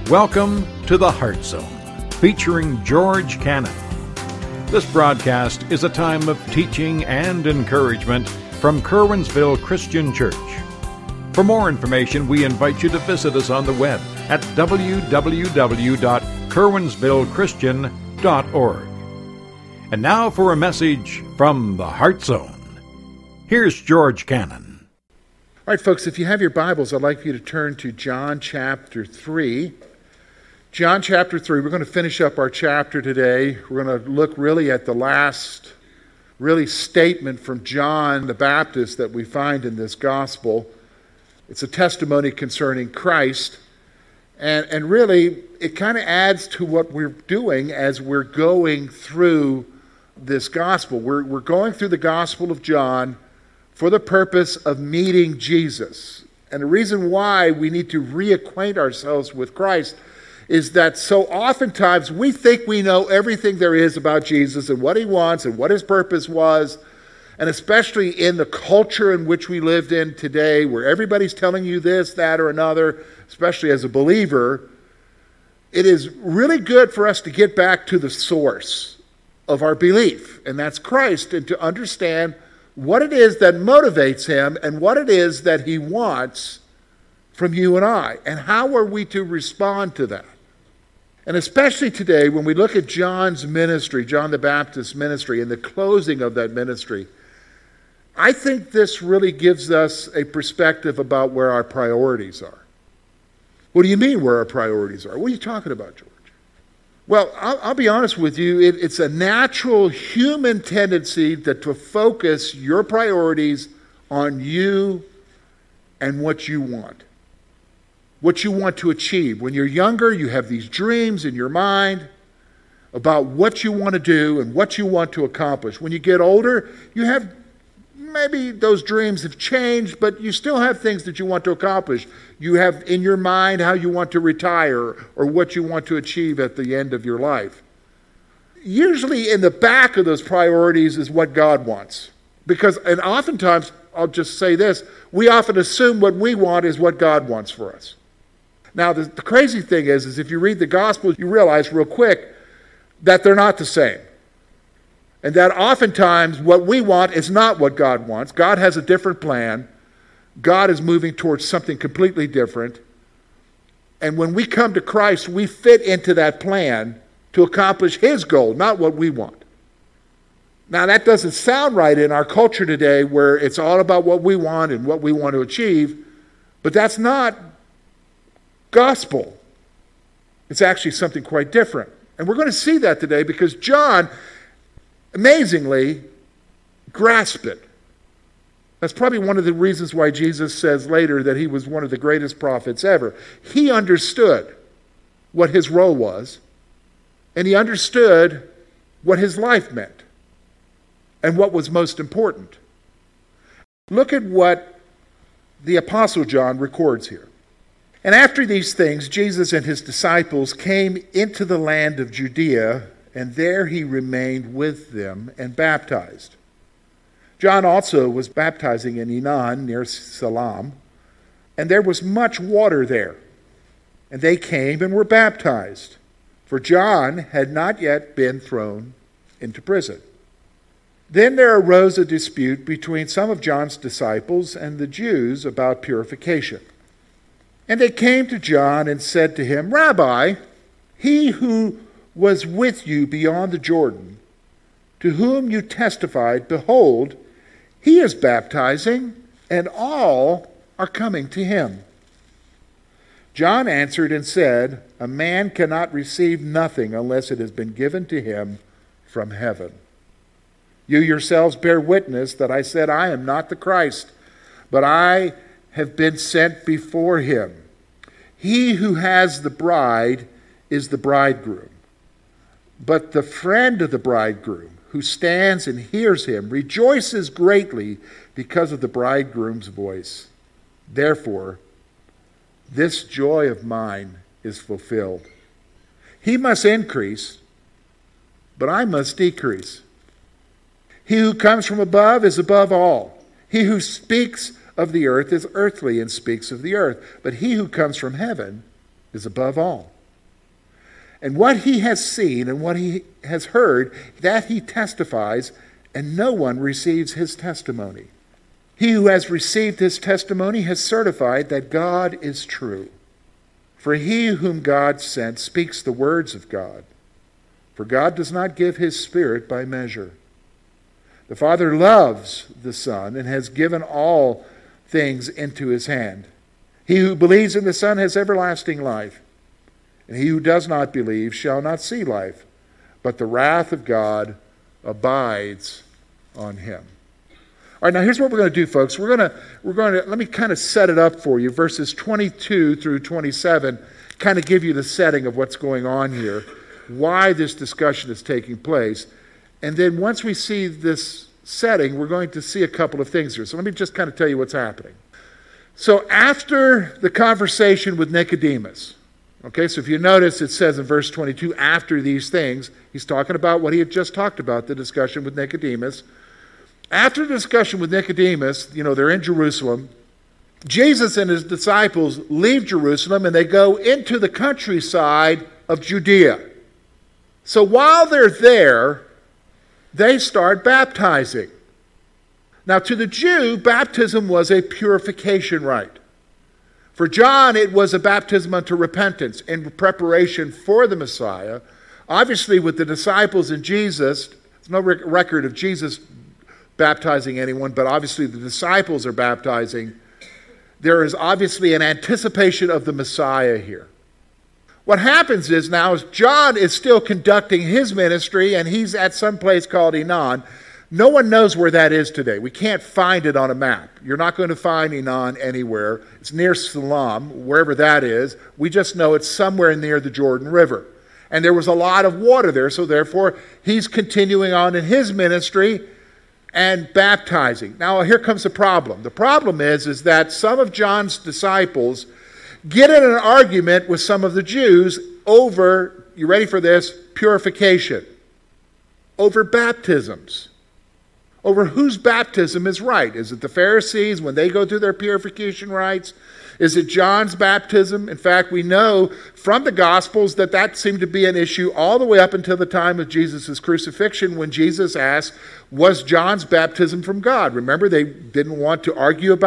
Welcome to the Heart Zone, featuring George Cannon. This broadcast is a time of teaching and encouragement from Curwensville Christian Church. For more information, we invite you to visit us on the web at www.curwensvillechristian.org. And now for a message from the Heart Zone. Here's George Cannon. All right, folks, if you have your Bibles, I'd like you to turn to John chapter 3. John chapter 3, we're going to finish up our chapter today. We're going to look really at the last statement from John the Baptist that we find in this gospel. It's a testimony concerning Christ. And really, it kind of adds to what we're doing as we're going through this gospel. We're going through the Gospel of John for the purpose of meeting Jesus. And the reason why we need to reacquaint ourselves with Christ is that so oftentimes we think we know everything there is about Jesus and what he wants and what his purpose was. And especially in the culture in which we lived in today, where everybody's telling you this, that, or another, especially as a believer, it is really good for us to get back to the source of our belief, and that's Christ, and to understand what it is that motivates him and what it is that he wants from you and I, and how are we to respond to that. And especially today, when we look at John's ministry, John the Baptist's ministry, and the closing of that ministry, I think this really gives us a perspective about where our priorities are. What do you mean where our priorities are? What are you talking about, George? Well, I'll be honest with you. It's a natural human tendency to focus your priorities on you and what you want to achieve. When you're younger, you have these dreams in your mind about what you want to do and what you want to accomplish. When you get older, you have maybe those dreams have changed, but you still have things that you want to accomplish. You have in your mind how you want to retire or what you want to achieve at the end of your life. Usually in the back of those priorities is what God wants. And oftentimes, I'll just say this, we often assume what we want is what God wants for us. Now, the crazy thing is if you read the Gospel, you realize real quick that they're not the same. And that oftentimes what we want is not what God wants. God has a different plan. God is moving towards something completely different. And when we come to Christ, we fit into that plan to accomplish his goal, not what we want. Now, that doesn't sound right in our culture today where it's all about what we want and what we want to achieve, but that's not gospel. It's actually something quite different. And we're going to see that today because John amazingly grasped it. That's probably one of the reasons why Jesus says later that he was one of the greatest prophets ever. He understood what his role was, and he understood what his life meant and what was most important. Look at what the Apostle John records here. And after these things, Jesus and his disciples came into the land of Judea, and there he remained with them and baptized. John also was baptizing in Enon near Salam, and there was much water there. And they came and were baptized, for John had not yet been thrown into prison. Then there arose a dispute between some of John's disciples and the Jews about purification. And they came to John and said to him, "Rabbi, he who was with you beyond the Jordan, to whom you testified, behold, he is baptizing, and all are coming to him." John answered and said, "A man cannot receive nothing unless it has been given to him from heaven. You yourselves bear witness that I said I am not the Christ, but I have been sent before him. He who has the bride is the bridegroom. But the friend of the bridegroom, who stands and hears him, rejoices greatly because of the bridegroom's voice. Therefore, this joy of mine is fulfilled. He must increase, but I must decrease. He who comes from above is above all. He who speaks of the earth is earthly and speaks of the earth, but he who comes from heaven is above all. And what he has seen and what he has heard, that he testifies, and no one receives his testimony. He who has received his testimony has certified that God is true. For he whom God sent speaks the words of God. For God does not give his Spirit by measure. The Father loves the Son and has given all things into his hand. He who believes in the Son has everlasting life. And he who does not believe shall not see life, but the wrath of God abides on him. All right, now here's what we're going to do, folks. We're going to let me kind of set it up for you. Verses 22 through 27 kind of give you the setting of what's going on here, why this discussion is taking place. And then once we see this setting, we're going to see a couple of things here. So let me just kind of tell you what's happening. So after the conversation with Nicodemus, okay, so if you notice, it says in verse 22, after these things, he's talking about what he had just talked about, the discussion with Nicodemus. After the discussion with Nicodemus, they're in Jerusalem. Jesus and his disciples leave Jerusalem and they go into the countryside of Judea. So while they're there, they start baptizing. Now, to the Jew, baptism was a purification rite. For John, it was a baptism unto repentance in preparation for the Messiah. Obviously, with the disciples and Jesus, there's no record of Jesus baptizing anyone, but obviously the disciples are baptizing. There is obviously an anticipation of the Messiah here. What happens is now John is still conducting his ministry, and he's at some place called Enon. No one knows where that is today. We can't find it on a map. You're not going to find Enon anywhere. It's near Siloam, wherever that is. We just know it's somewhere near the Jordan River. And there was a lot of water there, so therefore he's continuing on in his ministry and baptizing. Now here comes the problem. The problem is that some of John's disciples get in an argument with some of the Jews over, you ready for this, purification, over baptisms. Over whose baptism is right. Is it the Pharisees when they go through their purification rites? Is it John's baptism? In fact, we know from the Gospels that seemed to be an issue all the way up until the time of Jesus' crucifixion when Jesus asked, was John's baptism from God? Remember, they didn't want to argue about